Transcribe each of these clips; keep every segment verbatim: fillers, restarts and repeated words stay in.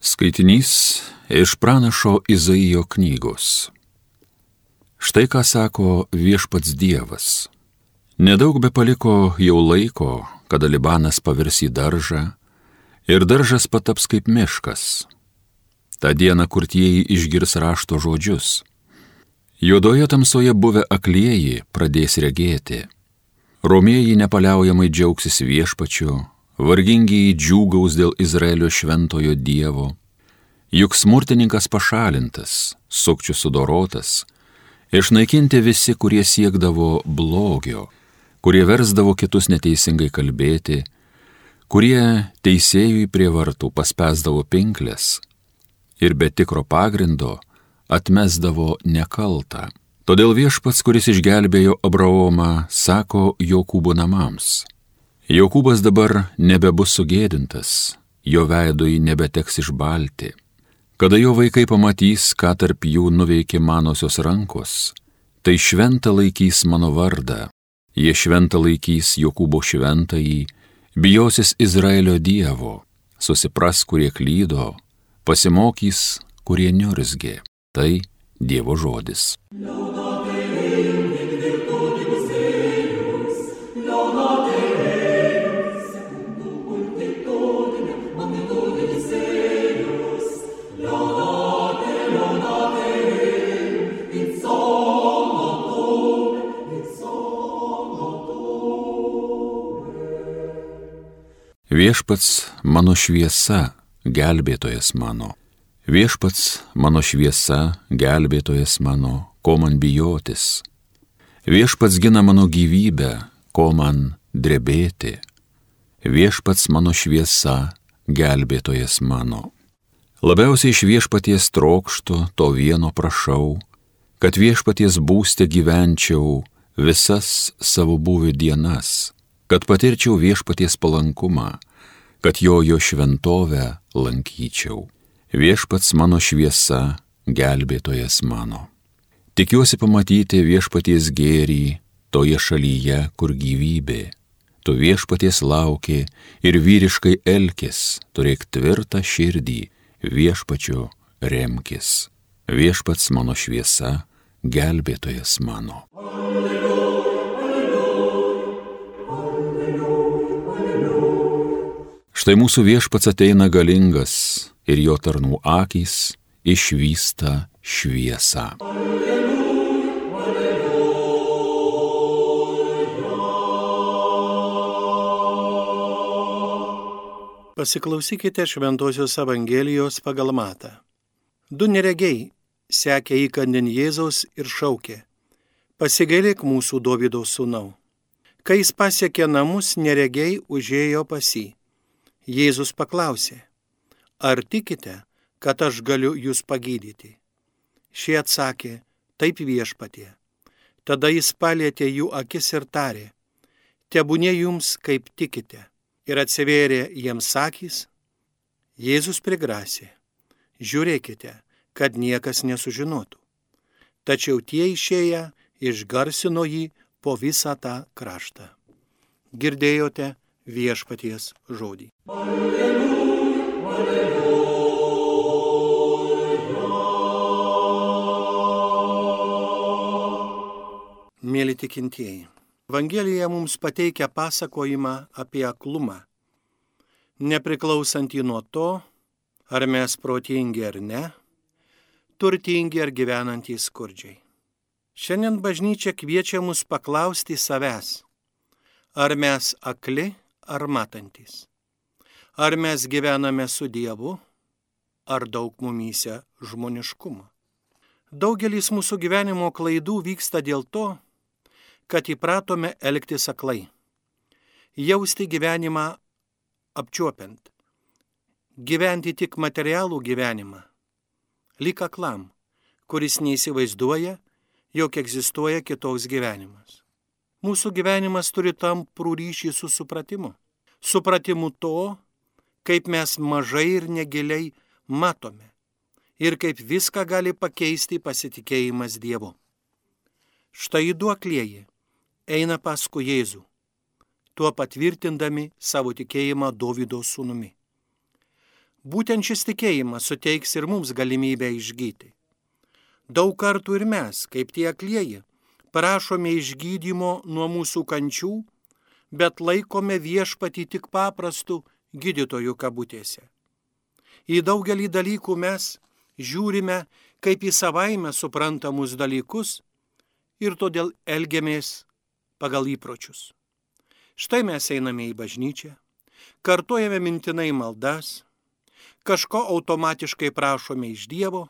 Skaitinys iš pranašo Izaijo knygos. Štai ką sako viešpats Dievas. Nedaug be paliko jau laiko, kada Libanas pavirs į daržą ir daržas pataps kaip miškas. Ta diena kurtieji išgirs rašto žodžius. Juodoje tamsoje buvę aklieji pradės regėti. Romieji nepaliaujamai džiaugsis viešpačiu, vargingieji džiūgaus dėl Izraelio šventojo Dievo. Juk smurtininkas pašalintas, sukčių sudorotas, išnaikinti visi, kurie siekdavo blogio, kurie versdavo kitus neteisingai kalbėti, kurie teisėjui prie vartų paspęsdavo pinklės ir be tikro pagrindo atmesdavo nekaltą. Todėl viešpats, kuris išgelbėjo Abraomą, sako Jokūbo namams: Jokūbas dabar nebebus sugėdintas, jo veidui nebeteks išbalti. Kada jo vaikai pamatys, ką tarp jų nuveikė manosios rankos, tai šventą laikys mano vardą, jie šventą laikys Jokūbo šventąjį, bijosis Izraelio Dievo, susipras, kurie klydo, pasimokys, kurie niurzgė. Tai Dievo žodis. Viešpats mano šviesa, gelbėtojas mano. Viešpats mano šviesa, gelbėtojas mano, ko man bijotis. Viešpats gina mano gyvybę, ko man drebėti. Viešpats mano šviesa, gelbėtojas mano. Labiausiai iš viešpaties trokštu, to vieno prašau, kad viešpaties būste gyvenčiau visas savo būvių dienas, kad patirčiau viešpaties palankumą, kad jo jo šventovę lankyčiau. Viešpats mano šviesa, gelbėtojas mano. Tikiuosi pamatyti viešpaties gėrį toje šalyje, kur gyvybė. Tu viešpaties lauki ir vyriškai elkis, turėk tvirtą širdį, viešpačiu remkis. Viešpats mano šviesa, gelbėtojas mano. Štai mūsų viešpats ateina galingas ir jo tarnų akys išvysta šviesą. Pasiklausykite Šventosios Evangelijos pagal Matą. Du neregiai sekė įkandin Jėzaus ir šaukė: Pasigailėk mūsų Dovydo sūnau. Kai jis pasiekė namus, neregiai užėjo pas jį. Jėzus paklausė: Ar tikite, kad aš galiu jūs pagydyti? Šie atsakė: Taip, viešpatie. Tada jis palietė jų akis ir tarė: Tebūnie jums, kaip tikite. Ir atsivėrė jiems akys. Jėzus prigrasė: Žiūrėkite, kad niekas nesužinotų. Tačiau tie išėję išgarsino jį po visą tą kraštą. Girdėjote viešpaties žodį. Alleluja, alleluja. Mėly tikintieji, Evangelija mums pateikia pasakojimą apie aklumą, nepriklausantį nuo to, ar mes protingi ar ne, turtingi ar gyvenantys skurdžiai. Šiandien bažnyčia kviečia mus paklausti savęs: ar mes akli ar matantys? Ar mes gyvename su Dievu, ar daug mumyse žmoniškumo? Daugelis mūsų gyvenimo klaidų vyksta dėl to, kad įpratome elgtis aklai, jausti gyvenimą apčiuopiant, gyventi tik materialų gyvenimą, lyg aklam, kuris neįsivaizduoja, jog egzistuoja kitoks gyvenimas. Mūsų gyvenimas turi tamprų ryšį su supratimu. Supratimu to, kaip mes mažai ir negiliai matome ir kaip viską gali pakeisti pasitikėjimas Dievu. Štai du aklieji eina paskui Jėzų, tuo patvirtindami savo tikėjimą Dovydo sūnumi. Būtent šis tikėjimas suteiks ir mums galimybę išgyti. Daug kartų ir mes, kaip tie aklieji, prašome išgydymo nuo mūsų kančių, bet laikome viešpatį tik paprastų gydytojų kabutėse. Į daugelį dalykų mes žiūrime kaip į savaime suprantamus dalykus ir todėl elgiamės pagal įpročius. Štai mes einame į bažnyčią, kartojame mintinai maldas, kažko automatiškai prašome iš Dievo,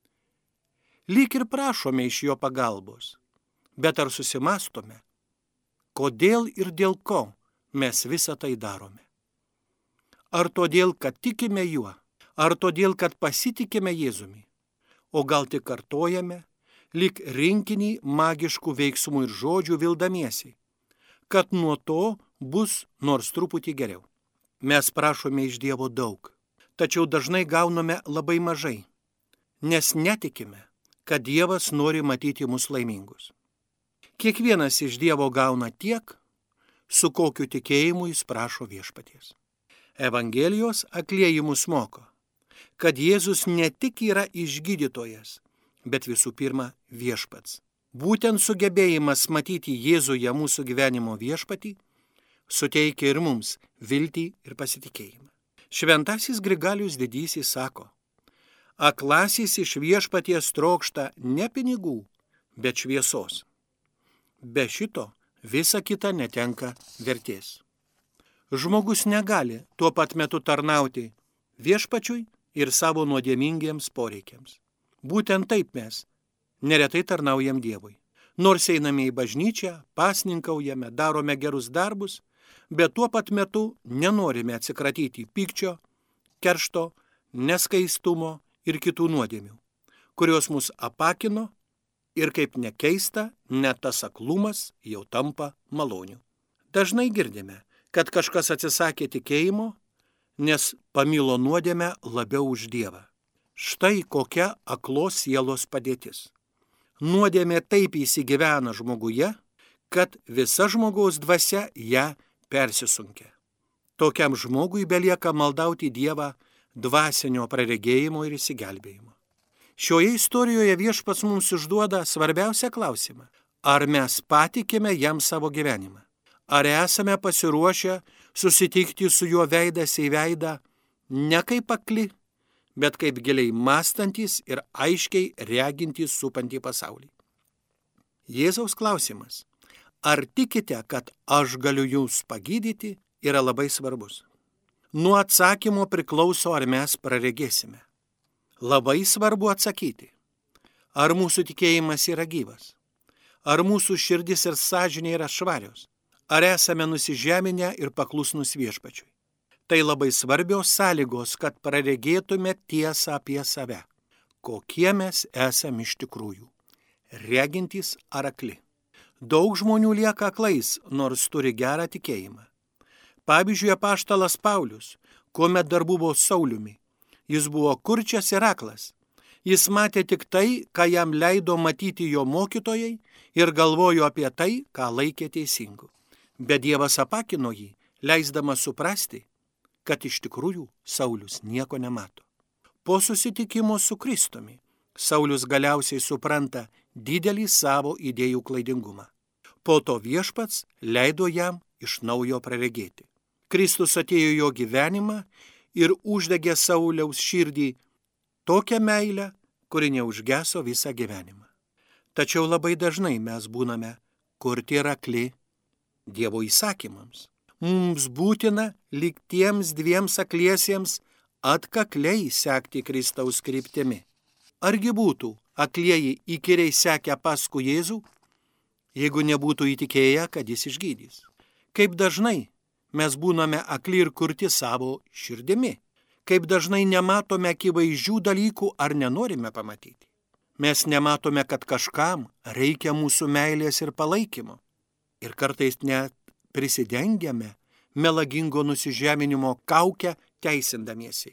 lyg ir prašome iš jo pagalbos, bet ar susimastome, kodėl ir dėl ko mes visą tai darome? Ar todėl, kad tikime juo, ar todėl, kad pasitikime Jėzumi, o gal tik kartojame, lyg rinkinį magiškų veiksmų ir žodžių vildamiesi, kad nuo to bus nors truputį geriau. Mes prašome iš Dievo daug, tačiau dažnai gauname labai mažai, nes netikime, kad Dievas nori matyti mus laimingus. Kiekvienas iš Dievo gauna tiek, su kokiu tikėjimu jis prašo viešpaties. Evangelijos aklieji mus moko, kad Jėzus ne tik yra išgydytojas, bet visų pirma viešpats. Būtent sugebėjimas matyti Jėzuje mūsų gyvenimo viešpatį suteikia ir mums viltį ir pasitikėjimą. Šventasis Grigalius Didysis sako, aklasis iš viešpaties trokšta ne pinigų, bet šviesos. Be šito visa kita netenka vertės. Žmogus negali tuo pat metu tarnauti viešpačiui ir savo nuodėmingiems poreikiams. Būtent taip mes neretai tarnaujam Dievui. Nors einame į bažnyčią, pasninkaujame, darome gerus darbus, bet tuo pat metu nenorime atsikratyti pykčio, keršto, neskaistumo ir kitų nuodėmių, kurios mus apakino ir kaip nekeista, net tas aklumas jau tampa maloniu. Dažnai girdime, kad kažkas atsisakė tikėjimo, nes pamilo nuodėmę labiau už Dievą. Štai kokia aklos sielos padėtis. Nuodėmė taip įsigyvena žmoguje, kad visa žmogaus dvasia ją persisunkia. Tokiam žmogui belieka maldauti Dievą dvasinio praregėjimo ir išsigelbėjimo. Šioje istorijoje viešpats mums užduoda svarbiausią klausimą. Ar mes patikime jam savo gyvenimą? Ar esame pasiruošę susitikti su juo veidas į veidą ne kaip akli, bet kaip giliai mąstantis ir aiškiai regintys supantį pasaulį? Jėzaus klausimas, ar tikite, kad aš galiu jūs pagydyti, yra labai svarbus. Nuo atsakymo priklauso, ar mes praregėsime. Labai svarbu atsakyti, ar mūsų tikėjimas yra gyvas, ar mūsų širdis ir sąžinė yra švarios, ar esame nusižeminę ir paklusnus viešpačiui. Tai labai svarbios sąlygos, kad praregėtume tiesą apie save, kokie mes esame iš tikrųjų, regintys ar akli. Daug žmonių lieka aklais, nors turi gerą tikėjimą. Pavyzdžiui, apaštalas Paulius, kuomet dar buvo Sauliumi, jis buvo kurčias ir aklas. Jis matė tik tai, ką jam leido matyti jo mokytojai ir galvojo apie tai, ką laikė teisingu. Bet Dievas apakino jį, leisdamas suprasti, kad iš tikrųjų Saulius nieko nemato. Po susitikimo su Kristumi, Saulius galiausiai supranta didelį savo idėjų klaidingumą. Po to viešpats leido jam iš naujo praregėti. Kristus atėjo jo gyvenimą ir uždegė Sauliaus širdį tokią meilę, kuri neužgeso visą gyvenimą. Tačiau labai dažnai mes būname kurti ir akli Dievo įsakymams. Mums būtina lyg tiems dviems akliesiems atkakliai sekti Kristaus kryptimi. Argi būtų aklieji įkyriai sekę paskui Jėzų, jeigu nebūtų įtikėję, kad jis išgydys? Kaip dažnai mes būname akli ir kurti savo širdimi? Kaip dažnai nematome akivaizdžių dalykų ar nenorime pamatyti? Mes nematome, kad kažkam reikia mūsų meilės ir palaikymo. Ir kartais net prisidengiame melagingo nusižeminimo kaukę teisindamiesi.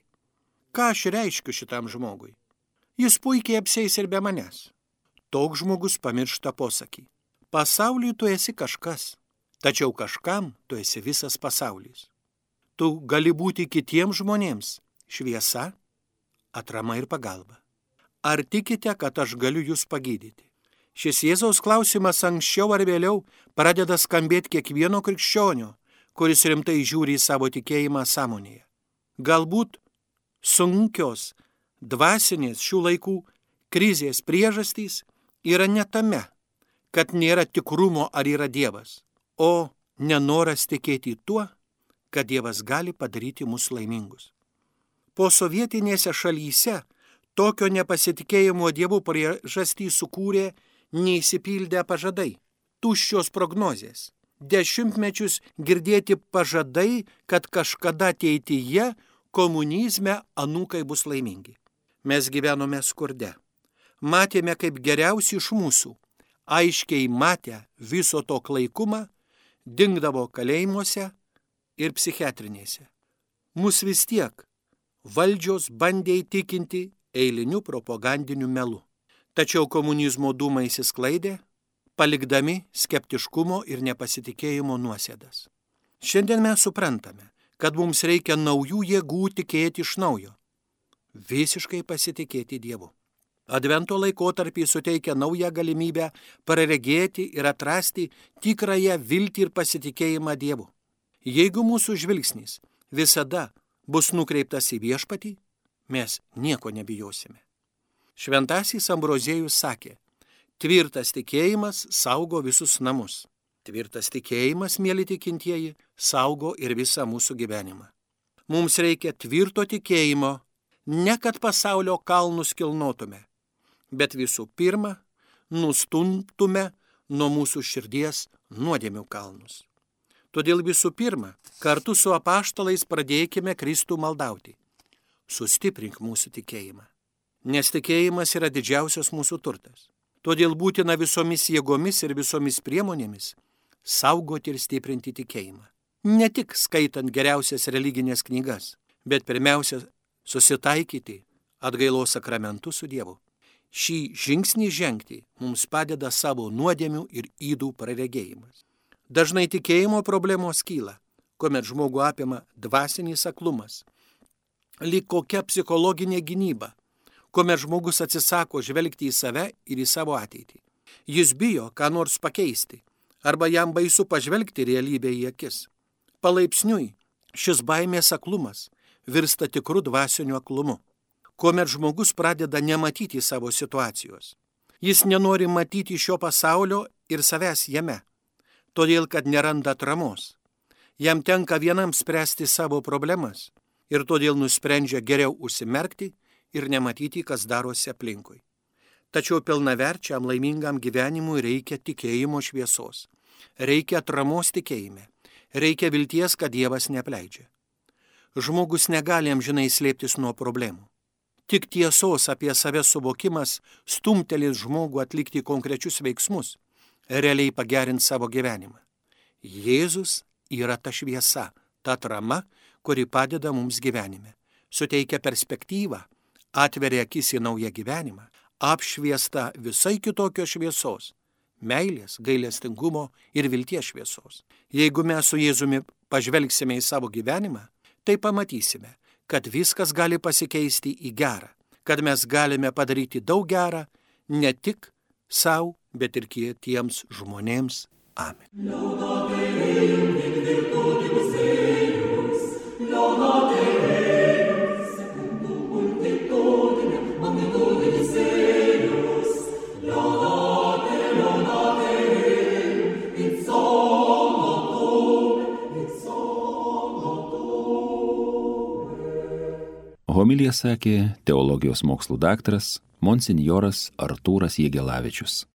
Ką aš reiškiu šitam žmogui? Jis puikiai apsieis ir be manęs. Toks žmogus pamiršta posakį. Pasauliui tu esi kažkas, tačiau kažkam tu esi visas pasaulis. Tu gali būti kitiems žmonėms šviesa, atrama ir pagalba. Ar tikite, kad aš galiu jūs pagydyti? Šis Jėzaus klausimas anksčiau ar vėliau pradeda skambėti kiekvieno krikščionio, kuris rimtai žiūri į savo tikėjimą sąmonėje. Galbūt sunkios, dvasinės šių laikų krizės priežastys yra ne tame, kad nėra tikrumo ar yra Dievas, o nenoras tikėti tuo, kad Dievas gali padaryti mus laimingus. Po sovietinėse šalyse tokio nepasitikėjimo Dievu priežastį sukūrė neįsipildę pažadai, tuščios prognozės, dešimtmečius girdėti pažadai, kad kažkada ateityje komunizme anūkai bus laimingi. Mes gyvenome skurde. Matėme, kaip geriausi iš mūsų, aiškiai matę viso to klaikumą, dingdavo kalėjimuose ir psichiatrinėse. Mus vis tiek valdžios bandė įtikinti eiliniu propagandiniu melu. Tačiau komunizmo dūmai įsisklaidė, palikdami skeptiškumo ir nepasitikėjimo nuosėdas. Šiandien mes suprantame, kad mums reikia naujų jėgų tikėti iš naujo, visiškai pasitikėti Dievu. Advento laikotarpį suteikia naują galimybę praregėti ir atrasti tikrąją viltį ir pasitikėjimą Dievu. Jeigu mūsų žvilgsnis visada bus nukreiptas į viešpatį, mes nieko nebijosime. Šventasis Ambrozėjus sakė, tvirtas tikėjimas saugo visus namus. Tvirtas tikėjimas, mieli tikintieji, saugo ir visą mūsų gyvenimą. Mums reikia tvirto tikėjimo, ne kad pasaulio kalnus kilnotume, bet visų pirma, nustumtume nuo mūsų širdies nuodėmių kalnus. Todėl visų pirma, kartu su apaštalais pradėkime Kristų maldauti. Sustiprink mūsų tikėjimą. Nes tikėjimas yra didžiausias mūsų turtas. Todėl būtina visomis jėgomis ir visomis priemonėmis saugoti ir stiprinti tikėjimą. Ne tik skaitant geriausias religinės knygas, bet pirmiausia susitaikyti atgailos sakramentu su Dievu. Šį žingsnį žengti mums padeda savo nuodėmių ir ydų praregėjimas. Dažnai tikėjimo problemos kyla, kuomet žmogų apima dvasinis aklumas, lyg kokia psichologinė gynyba, kuomet žmogus atsisako žvelgti į save ir į savo ateitį. Jis bijo ką nors pakeisti, arba jam baisu pažvelgti realybę į akis. Palaipsniui šis baimės aklumas virsta tikru dvasiniu aklumu, kuomet žmogus pradeda nematyti savo situacijos. Jis nenori matyti šio pasaulio ir savęs jame, todėl kad neranda atramos. Jam tenka vienam spręsti savo problemas ir todėl nusprendžia geriau užsimerkti ir nematyti, kas darosi aplinkui. Tačiau pilnaverčiam laimingam gyvenimui reikia tikėjimo šviesos, reikia atramos tikėjime, reikia vilties, kad Dievas neapleidžia. Žmogus negali amžinai slėptis nuo problemų. Tik tiesos apie save suvokimas stumtelės žmogų atlikti konkrečius veiksmus, realiai pagerint savo gyvenimą. Jėzus yra ta šviesa, ta atrama, kuri padeda mums gyvenime, suteikia perspektyvą, atveria akis į naują gyvenimą, apšviesta visai kitokios šviesos, meilės, gailestingumo ir vilties šviesos. Jeigu mes su Jėzumi pažvelgsime į savo gyvenimą, tai pamatysime, kad viskas gali pasikeisti į gerą, kad mes galime padaryti daug gerą ne tik savo, bet ir kitiems žmonėms. Amen. Homiliją sakė teologijos mokslų daktaras monsinjoras Artūras Jegelavičius.